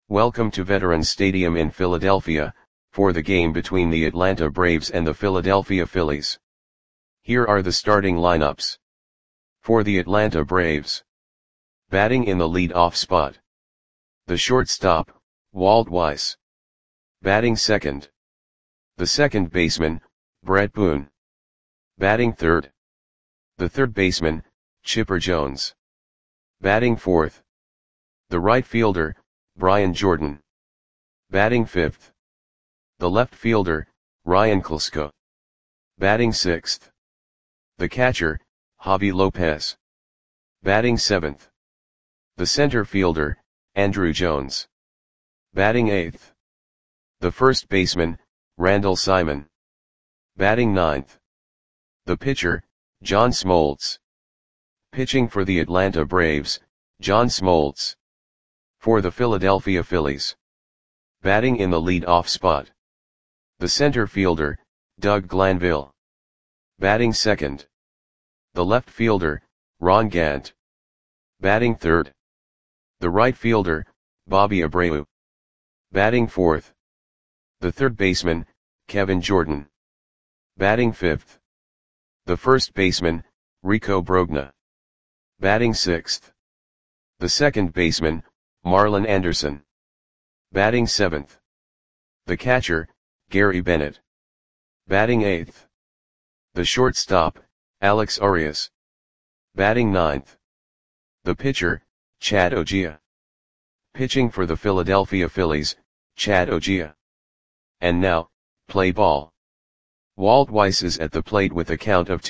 Welcome to Veterans Stadium in Philadelphia, for the game between the Atlanta Braves and the Philadelphia Phillies. Here are the starting lineups. For the Atlanta Braves. Batting in the lead-off spot. The shortstop, Walt Weiss. Batting second. The second baseman, Bret Boone. Batting third. The third baseman, Chipper Jones. Batting fourth. The right fielder, Brian Jordan. Batting fifth. The left fielder, Ryan Klesko. Batting sixth. The catcher, Javy Lopez. Batting seventh. The center fielder, Andruw Jones. Batting eighth. The first baseman, Randall Simon. Batting ninth. The pitcher, John Smoltz. Pitching for the Atlanta Braves, John Smoltz. For the Philadelphia Phillies. Batting in the lead-off spot. The center fielder, Doug Glanville. Batting second. The left fielder, Ron Gant. Batting third. The right fielder, Bobby Abreu. Batting fourth. The third baseman, Kevin Jordan. Batting fifth. The first baseman, Rico Brogna. Batting sixth. The second baseman, Marlon Anderson. Batting seventh. The catcher, Gary Bennett. Batting eighth. The shortstop, Alex Arias. Batting ninth. The pitcher, Chad Ogea. Pitching for the Philadelphia Phillies, Chad Ogea. And now, play ball. Walt Weiss is at the plate with a count of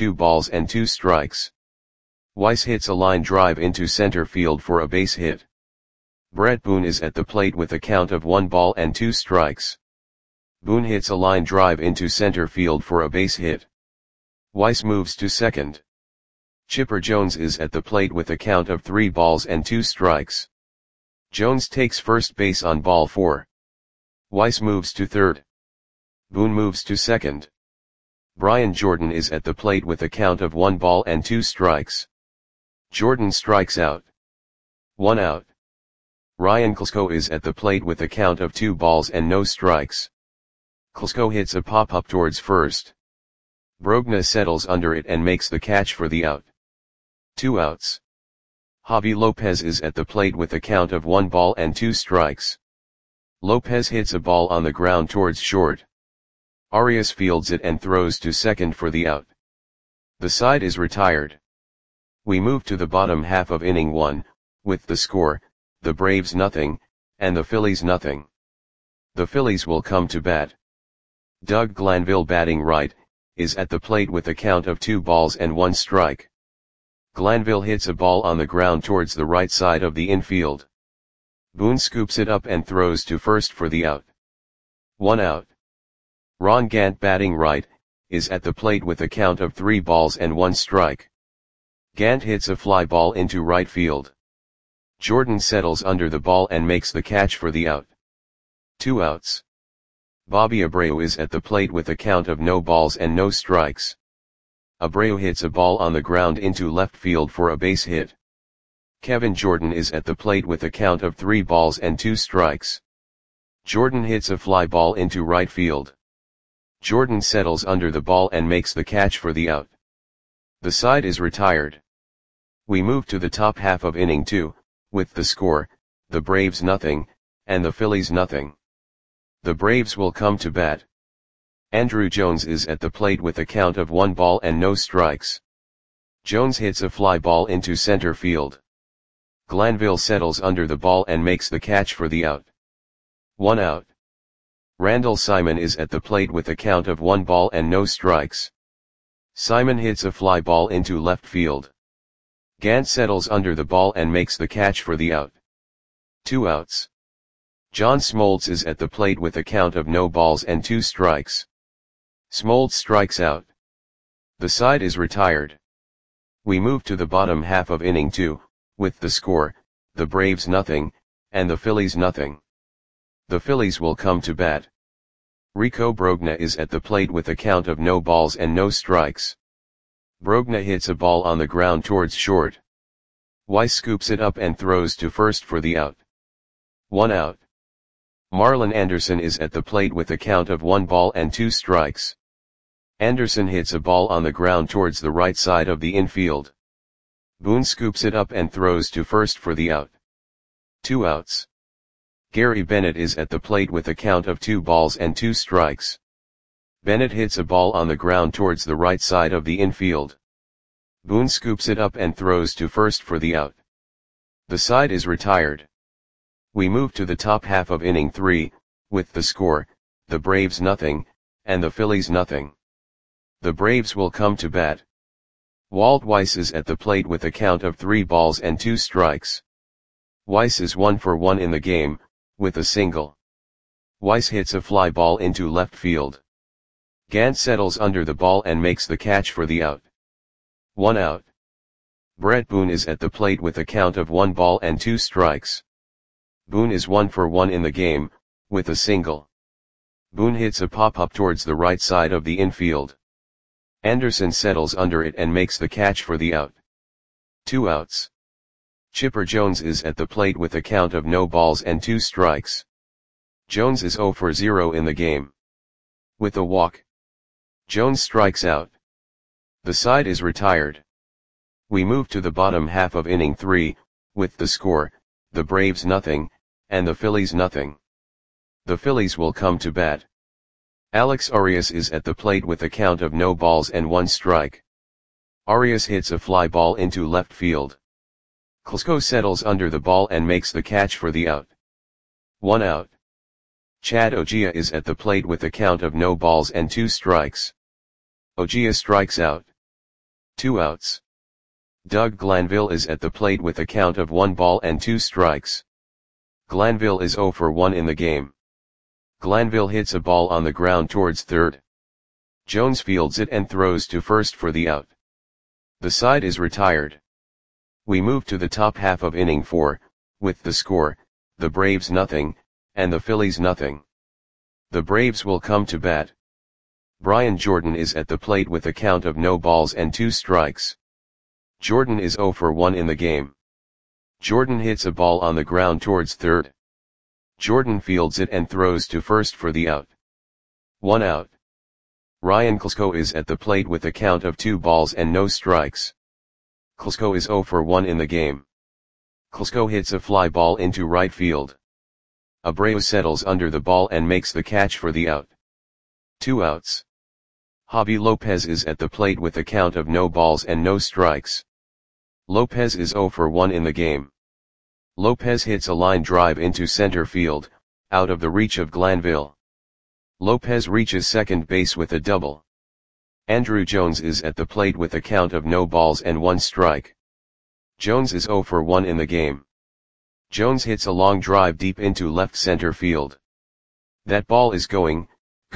2-2. Weiss hits a line drive into center field for a base hit. Bret Boone is at the plate with a count of 1-2. Boone hits a line drive into center field for a base hit. Weiss moves to second. Chipper Jones is at the plate with a count of 3-2. Jones takes first base on ball 4. Weiss moves to third. Boone moves to second. Brian Jordan is at the plate with a count of 1-2. Jordan strikes out. 1 out. Ryan Klesko is at the plate with a count of 2-0. Klesko hits a pop-up towards first. Brogna settles under it and makes the catch for the out. 2 outs. Javy Lopez is at the plate with a count of 1-2. Lopez hits a ball on the ground towards short. Arias fields it and throws to second for the out. The side is retired. We move to the bottom half of inning 1, with the score, the Braves nothing, and the Phillies nothing. The Phillies will come to bat. Doug Glanville batting right, is at the plate with a count of 2-1. Glanville hits a ball on the ground towards the right side of the infield. Boone scoops it up and throws to first for the out. 1 out. Ron Gant batting right, is at the plate with a count of 3-1. Gant hits a fly ball into right field. Jordan settles under the ball and makes the catch for the out. 2 outs. Bobby Abreu is at the plate with a count of no balls and no strikes. Abreu hits a ball on the ground into left field for a base hit. Kevin Jordan is at the plate with a count of 3-2. Jordan hits a fly ball into right field. Jordan settles under the ball and makes the catch for the out. The side is retired. We move to the top half of inning 2, with the score, the Braves nothing, and the Phillies nothing. The Braves will come to bat. Andruw Jones is at the plate with a count of 1-0. Jones hits a fly ball into center field. Glanville settles under the ball and makes the catch for the out. 1 out. Randall Simon is at the plate with a count of 1-0. Simon hits a fly ball into left field. Gant settles under the ball and makes the catch for the out. 2 outs. John Smoltz is at the plate with a count of no balls and 2 strikes. Smoltz strikes out. The side is retired. We move to the bottom half of inning 2, with the score, the Braves nothing, and the Phillies nothing. The Phillies will come to bat. Rico Brogna is at the plate with a count of no balls and no strikes. Brogna hits a ball on the ground towards short. Weiss scoops it up and throws to first for the out. 1 out. Marlon Anderson is at the plate with a count of 1 ball and 2 strikes. Anderson hits a ball on the ground towards the right side of the infield. Boone scoops it up and throws to first for the out. 2 outs. Gary Bennett is at the plate with a count of 2 balls and 2 strikes. Bennett hits a ball on the ground towards the right side of the infield. Boone scoops it up and throws to first for the out. The side is retired. We move to the top half of inning 3, with the score, the Braves nothing, and the Phillies nothing. The Braves will come to bat. Walt Weiss is at the plate with a count of 3 balls and 2 strikes. Weiss is 1 for 1 in the game, with a single. Weiss hits a fly ball into left field. Gant settles under the ball and makes the catch for the out. 1 out. Brett Boone is at the plate with a count of 1 ball and 2 strikes. Boone is 1 for 1 in the game, with a single. Boone hits a pop-up towards the right side of the infield. Anderson settles under it and makes the catch for the out. 2 outs. Chipper Jones is at the plate with a count of no balls and 2 strikes. Jones is 0 for 0 in the game. With a walk, Jones strikes out. The side is retired. We move to the bottom half of inning 3, with the score, the Braves nothing, and the Phillies nothing. The Phillies will come to bat. Alex Arias is at the plate with a count of no balls and 1 strike. Arias hits a fly ball into left field. Klesko settles under the ball and makes the catch for the out. 1 out. Chad Ogea is at the plate with a count of no balls and 2 strikes. Ogea strikes out. 2 outs. Doug Glanville is at the plate with a count of 1 ball and 2 strikes. Glanville is 0 for 1 in the game. Glanville hits a ball on the ground towards third. Jones fields it and throws to first for the out. The side is retired. We move to the top half of inning 4, with the score, the Braves nothing, and the Phillies nothing. The Braves will come to bat. Brian Jordan is at the plate with a count of no balls and 2 strikes. Jordan is 0 for 1 in the game. Jordan hits a ball on the ground towards third. Jordan fields it and throws to first for the out. 1 out. Ryan Klesko is at the plate with a count of 2 balls and no strikes. Klesko is 0 for 1 in the game. Klesko hits a fly ball into right field. Abreu settles under the ball and makes the catch for the out. 2 outs. Javi Lopez is at the plate with a count of no balls and no strikes. Lopez is 0 for 1 in the game. Lopez hits a line drive into center field, out of the reach of Glanville. Lopez reaches second base with a double. Andruw Jones is at the plate with a count of no balls and 1 strike. Jones is 0 for 1 in the game. Jones hits a long drive deep into left center field. That ball is gone.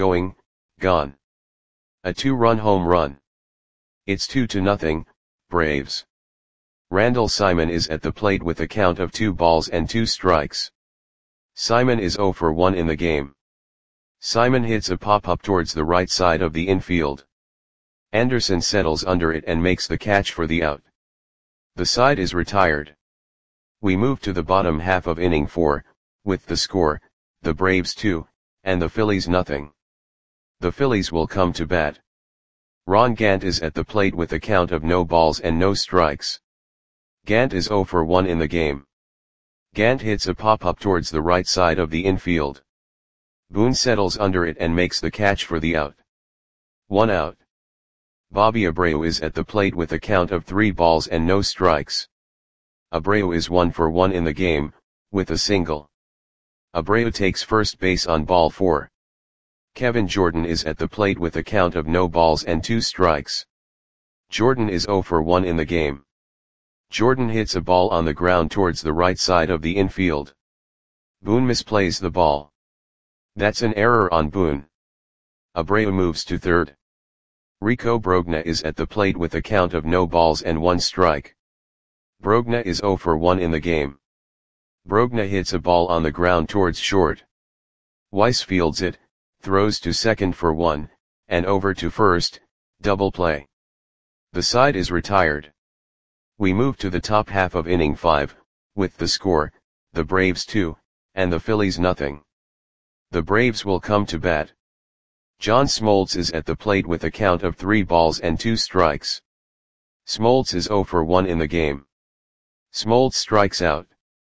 A 2-run home run. It's 2-0, Braves. Randall Simon is at the plate with a count of 2 balls and 2 strikes. Simon is 0 for 1 in the game. Simon hits a pop-up towards the right side of the infield. Anderson settles under it and makes the catch for the out. The side is retired. We move to the bottom half of inning 4, with the score, the Braves 2, and the Phillies nothing. The Phillies will come to bat. Ron Gant is at the plate with a count of no balls and no strikes. Gant is 0 for 1 in the game. Gant hits a pop-up towards the right side of the infield. Boone settles under it and makes the catch for the out. 1 out. Bobby Abreu is at the plate with a count of 3 balls and no strikes. Abreu is 1 for 1 in the game, with a single. Abreu takes first base on ball 4. Kevin Jordan is at the plate with a count of no balls and 2 strikes. Jordan is 0 for 1 in the game. Jordan hits a ball on the ground towards the right side of the infield. Boone misplays the ball. That's an error on Boone. Abreu moves to third. Rico Brogna is at the plate with a count of no balls and 1 strike. Brogna is 0 for 1 in the game. Brogna hits a ball on the ground towards short. Weiss fields it, throws to second for 1, and over to first, double play. The side is retired. We move to the top half of inning 5, with the score, the Braves 2, and the Phillies nothing. The Braves will come to bat. John Smoltz is at the plate with a count of 3 balls and 2 strikes. Smoltz is 0 for 1 in the game. Smoltz strikes out.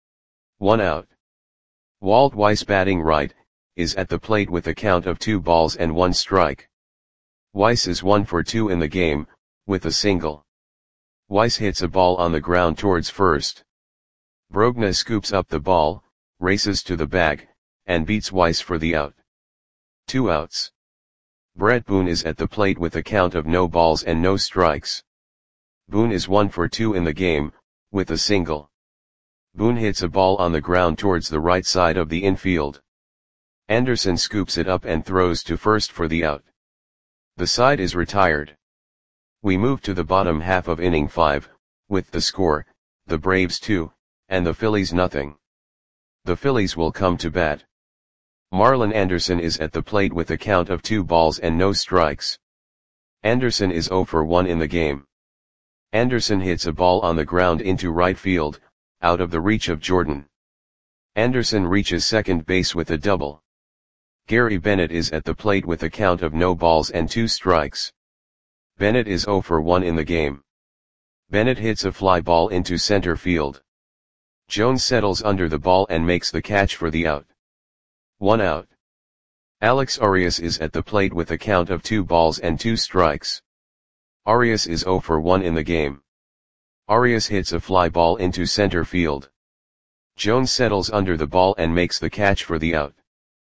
1 out. Walt Weiss, batting right, is at the plate with a count of 2 balls and 1 strike. Weiss is 1 for 2 in the game, with a single. Weiss hits a ball on the ground towards first. Brogna scoops up the ball, races to the bag, and beats Weiss for the out. 2 outs. Brett Boone is at the plate with a count of no balls and no strikes. Boone is 1 for 2 in the game, with a single. Boone hits a ball on the ground towards the right side of the infield. Anderson scoops it up and throws to first for the out. The side is retired. We move to the bottom half of inning 5, with the score, the Braves 2, and the Phillies nothing. The Phillies will come to bat. Marlon Anderson is at the plate with a count of 2 balls and no strikes. Anderson is 0 for 1 in the game. Anderson hits a ball on the ground into right field, out of the reach of Jordan. Anderson reaches second base with a double. Gary Bennett is at the plate with a count of no balls and 2 strikes. Bennett is 0 for 1 in the game. Bennett hits a fly ball into center field. Jones settles under the ball and makes the catch for the out. 1 out. Alex Arias is at the plate with a count of 2 balls and 2 strikes. Arias is 0 for 1 in the game. Arias hits a fly ball into center field. Jones settles under the ball and makes the catch for the out.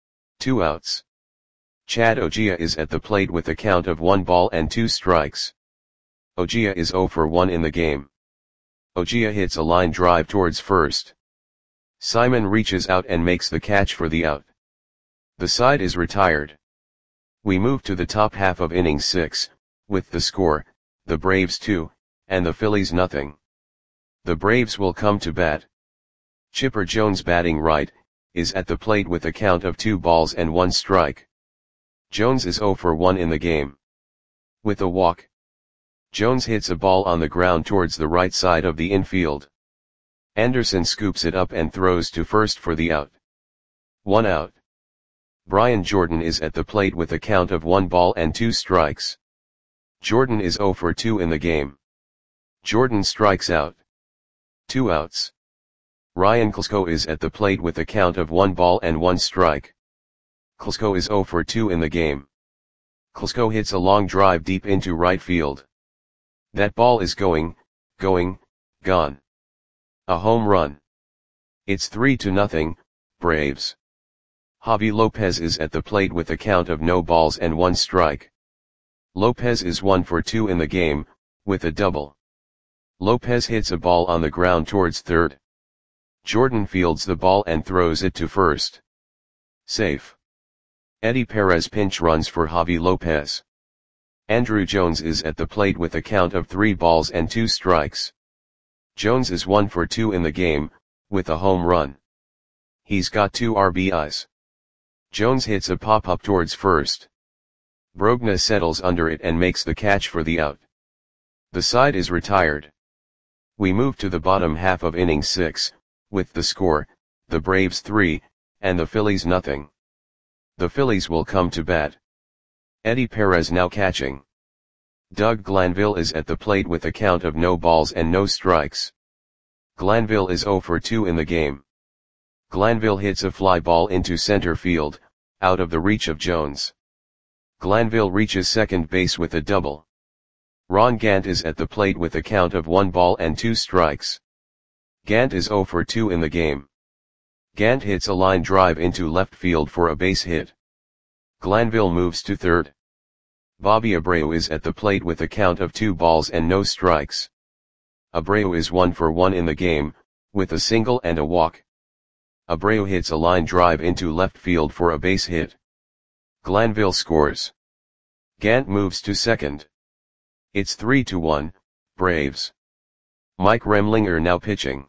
2 outs. Chad Ogea is at the plate with a count of 1 ball and 2 strikes. Ogea is 0 for 1 in the game. Ogea hits a line drive towards first. Simon reaches out and makes the catch for the out. The side is retired. We move to the top half of inning 6, with the score, the Braves 2, and the Phillies nothing. The Braves will come to bat. Chipper Jones, batting right, is at the plate with a count of 2 balls and 1 strike. Jones is 0 for 1 in the game. With a walk. Jones hits a ball on the ground towards the right side of the infield. Anderson scoops it up and throws to first for the out. 1 out. Brian Jordan is at the plate with a count of 1 ball and 2 strikes. Jordan is 0 for 2 in the game. Jordan strikes out. 2 outs. Ryan Klesko is at the plate with a count of 1 ball and 1 strike. Klesko is 0 for 2 in the game. Klesko hits a long drive deep into right field. That ball is gone. A home run. It's 3-0, Braves. Javi Lopez is at the plate with a count of no balls and 1 strike. Lopez is 1 for 2 in the game, with a double. Lopez hits a ball on the ground towards third. Jordan fields the ball and throws it to first. Safe. Eddie Perez pinch runs for Javi Lopez. Andrew Jones is at the plate with a count of 3 balls and 2 strikes. Jones is 1 for 2 in the game, with a home run. He's got 2 RBIs. Jones hits a pop-up towards first. Brogna settles under it and makes the catch for the out. The side is retired. We move to the bottom half of inning 6, with the score, the Braves 3, and the Phillies nothing. The Phillies will come to bat. Eddie Perez now catching. Doug Glanville is at the plate with a count of no balls and no strikes. Glanville is 0 for 2 in the game. Glanville hits a fly ball into center field, out of the reach of Jones. Glanville reaches second base with a double. Ron Gant is at the plate with a count of 1 ball and 2 strikes. Gant is 0 for 2 in the game. Gant hits a line drive into left field for a base hit. Glanville moves to third. Bobby Abreu is at the plate with a count of 2 balls and no strikes. Abreu is 1 for 1 in the game, with a single and a walk. Abreu hits a line drive into left field for a base hit. Glanville scores. Gant moves to second. It's 3-1, Braves. Mike Remlinger now pitching.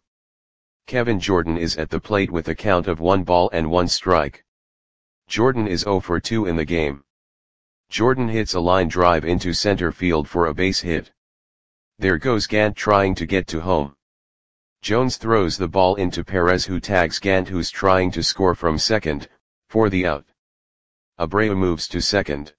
Kevin Jordan is at the plate with a count of 1 ball and 1 strike. Jordan is 0 for 2 in the game. Jordan hits a line drive into center field for a base hit. There goes Gant trying to get to home. Jones throws the ball into Perez, who tags Gant, who's trying to score from second, for the out. Abreu moves to second.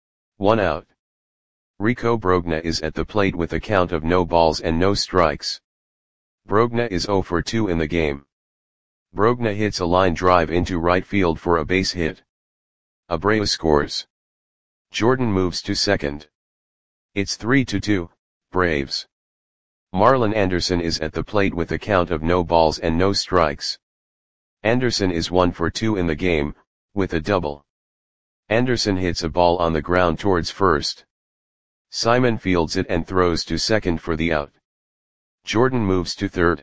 1 out. Rico Brogna is at the plate with a count of no balls and no strikes. Brogna is 0 for 2 in the game. Brogna hits a line drive into right field for a base hit. Abreu scores. Jordan moves to second. It's 3-2, Braves. Marlon Anderson is at the plate with a count of no balls and no strikes. Anderson is 1 for 2 in the game, with a double. Anderson hits a ball on the ground towards first. Simon fields it and throws to second for the out. Jordan moves to third.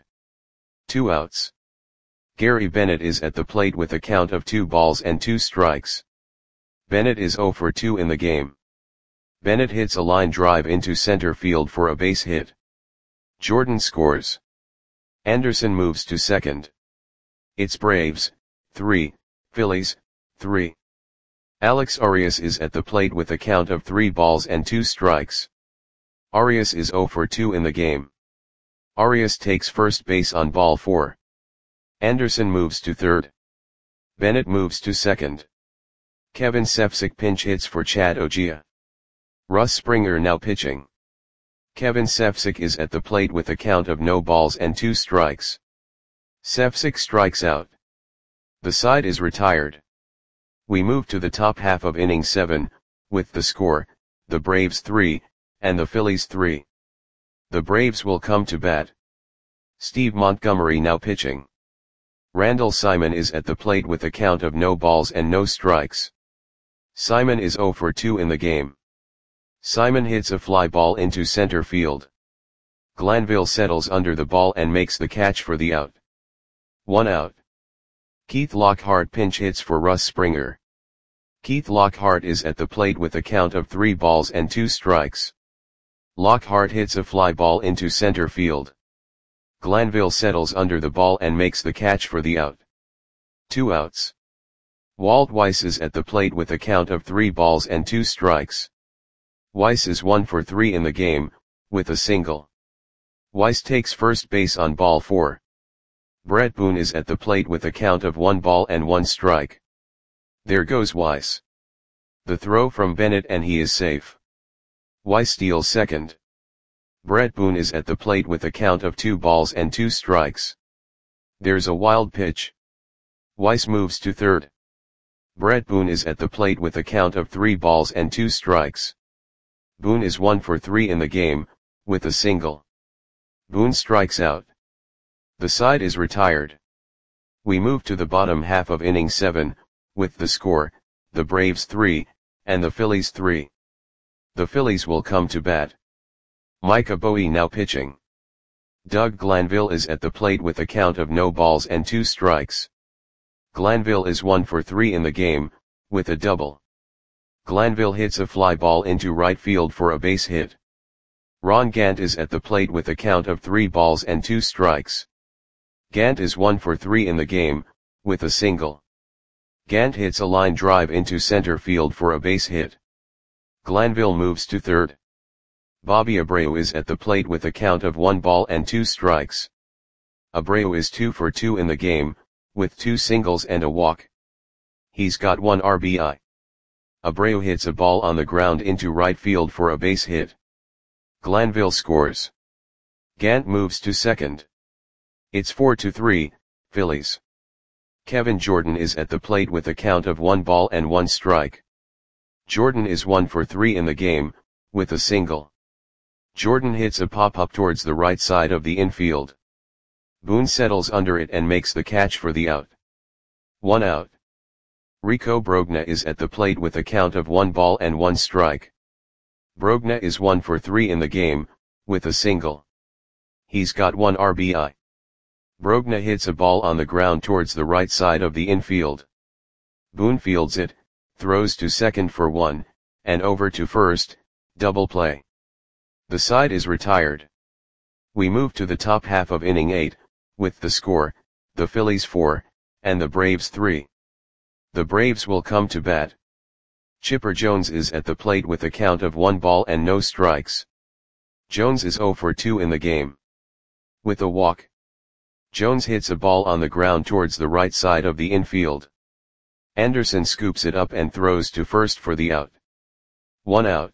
2 outs. Gary Bennett is at the plate with a count of 2 balls and 2 strikes. Bennett is 0 for 2 in the game. Bennett hits a line drive into center field for a base hit. Jordan scores. Anderson moves to second. It's Braves, 3, Phillies, 3. Alex Arias is at the plate with a count of 3 balls and 2 strikes. Arias is 0 for 2 in the game. Arias takes first base on ball 4. Anderson moves to third. Bennett moves to second. Kevin Sefcik pinch hits for Chad Ogia. Russ Springer now pitching. Kevin Sefcik is at the plate with a count of no balls and 2 strikes. Sefcik strikes out. The side is retired. We move to the top half of inning 7, with the score, the Braves 3, and the Phillies 3. The Braves will come to bat. Steve Montgomery now pitching. Randall Simon is at the plate with a count of no balls and no strikes. Simon is 0 for 2 in the game. Simon hits a fly ball into center field. Glanville settles under the ball and makes the catch for the out. 1 out. Keith Lockhart pinch hits for Russ Springer. Keith Lockhart is at the plate with a count of 3 balls and 2 strikes. Lockhart hits a fly ball into center field. Glanville settles under the ball and makes the catch for the out. 2 outs. Walt Weiss is at the plate with a count of 3 balls and 2 strikes. Weiss is 1 for 3 in the game, with a single. Weiss takes first base on ball 4. Brett Boone is at the plate with a count of 1 ball and 1 strike. There goes Weiss. The throw from Bennett and he is safe. Weiss steals second. Brett Boone is at the plate with a count of 2 balls and 2 strikes. There's a wild pitch. Weiss moves to third. Brett Boone is at the plate with a count of 3 balls and 2 strikes. Boone is 1 for 3 in the game, with a single. Boone strikes out. The side is retired. We move to the bottom half of inning 7, with the score, the Braves 3, and the Phillies 3. The Phillies will come to bat. Micah Bowie now pitching. Doug Glanville is at the plate with a count of no balls and 2 strikes. Glanville is 1 for 3 in the game, with a double. Glanville hits a fly ball into right field for a base hit. Ron Gant is at the plate with a count of 3 balls and 2 strikes. Gant is 1 for 3 in the game, with a single. Gant hits a line drive into center field for a base hit. Glanville moves to third. Bobby Abreu is at the plate with a count of 1 ball and 2 strikes. Abreu is 2 for 2 in the game, with 2 singles and a walk. He's got 1 RBI. Abreu hits a ball on the ground into right field for a base hit. Glanville scores. Gant moves to second. It's 4-3, Phillies. Kevin Jordan is at the plate with a count of 1 ball and 1 strike. Jordan is 1 for 3 in the game, with a single. Jordan hits a pop-up towards the right side of the infield. Boone settles under it and makes the catch for the out. 1 out. Rico Brogna is at the plate with a count of 1 ball and 1 strike. Brogna is 1 for 3 in the game, with a single. He's got 1 RBI. Brogna hits a ball on the ground towards the right side of the infield. Boone fields it, throws to second for 1, and over to first, double play. The side is retired. We move to the top half of inning 8, with the score, the Phillies 4, and the Braves 3. The Braves will come to bat. Chipper Jones is at the plate with a count of 1 ball and no strikes. Jones is 0 for 2 in the game. With a walk. Jones hits a ball on the ground towards the right side of the infield. Anderson scoops it up and throws to first for the out. 1 out.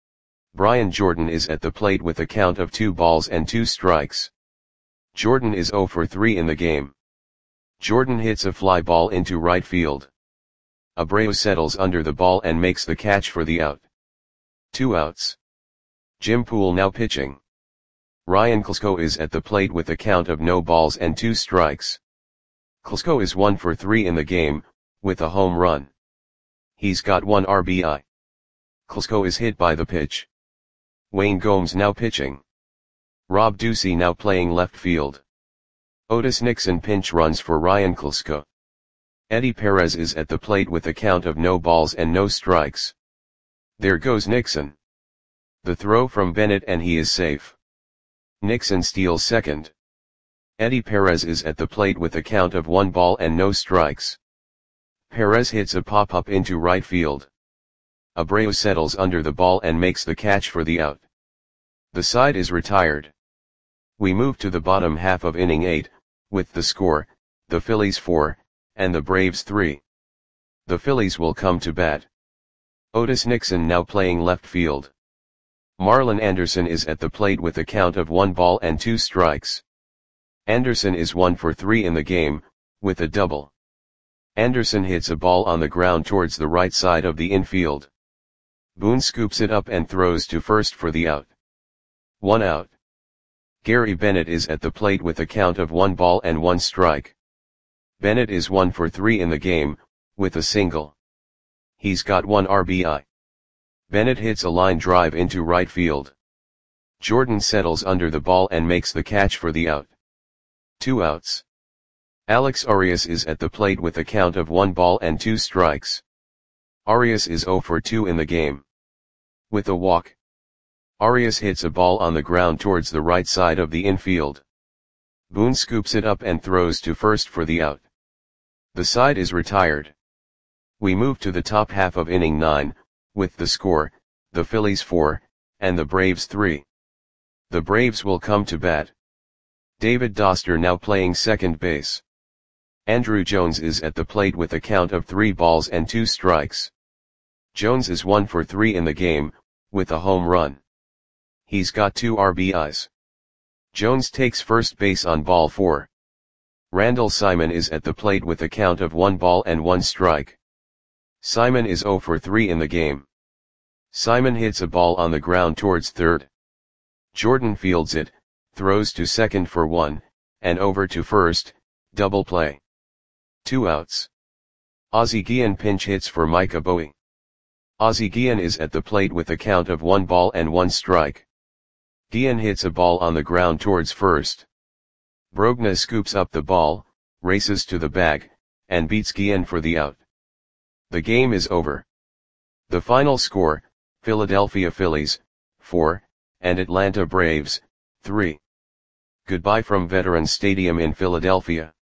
Brian Jordan is at the plate with a count of 2 balls and 2 strikes. Jordan is 0 for 3 in the game. Jordan hits a fly ball into right field. Abreu settles under the ball and makes the catch for the out. 2 outs. Jim Poole now pitching. Ryan Klesko is at the plate with a count of no balls and 2 strikes. Klesko is 1 for 3 in the game, with a home run. He's got 1 RBI. Klesko is hit by the pitch. Wayne Gomes now pitching. Rob Ducey now playing left field. Otis Nixon pinch runs for Ryan Klesko. Eddie Perez is at the plate with a count of no balls and no strikes. There goes Nixon. The throw from Bennett and he is safe. Nixon steals second. Eddie Perez is at the plate with a count of 1 ball and no strikes. Perez hits a pop-up into right field. Abreu settles under the ball and makes the catch for the out. The side is retired. We move to the bottom half of inning 8, with the score, the Phillies 4, and the Braves 3. The Phillies will come to bat. Otis Nixon now playing left field. Marlon Anderson is at the plate with a count of 1 ball and 2 strikes. Anderson is 1 for 3 in the game, with a double. Anderson hits a ball on the ground towards the right side of the infield. Boone scoops it up and throws to first for the out. 1 out. Gary Bennett is at the plate with a count of 1 ball and 1 strike. Bennett is 1 for 3 in the game, with a single. He's got 1 RBI. Bennett hits a line drive into right field. Jordan settles under the ball and makes the catch for the out. 2 outs. Alex Arias is at the plate with a count of 1 ball and 2 strikes. Arias is 0 for 2 in the game. With a walk. Arias hits a ball on the ground towards the right side of the infield. Boone scoops it up and throws to first for the out. The side is retired. We move to the top half of inning 9, with the score, the Phillies 4, and the Braves 3. The Braves will come to bat. David Doster now playing second base. Andrew Jones is at the plate with a count of 3 balls and 2 strikes. Jones is 1 for 3 in the game, with a home run. He's got 2 RBIs. Jones takes first base on ball 4. Randall Simon is at the plate with a count of 1 ball and 1 strike. Simon is 0 for 3 in the game. Simon hits a ball on the ground towards third. Jordan fields it, throws to second for 1, and over to first, double play. 2 outs. Ozzie Guillen pinch hits for Micah Bowie. Ozzie Guillen is at the plate with a count of 1 ball and 1 strike. Guillen hits a ball on the ground towards first. Brogna scoops up the ball, races to the bag, and beats Guillen for the out. The game is over. The final score, Philadelphia Phillies, 4, and Atlanta Braves, 3. Goodbye from Veterans Stadium in Philadelphia.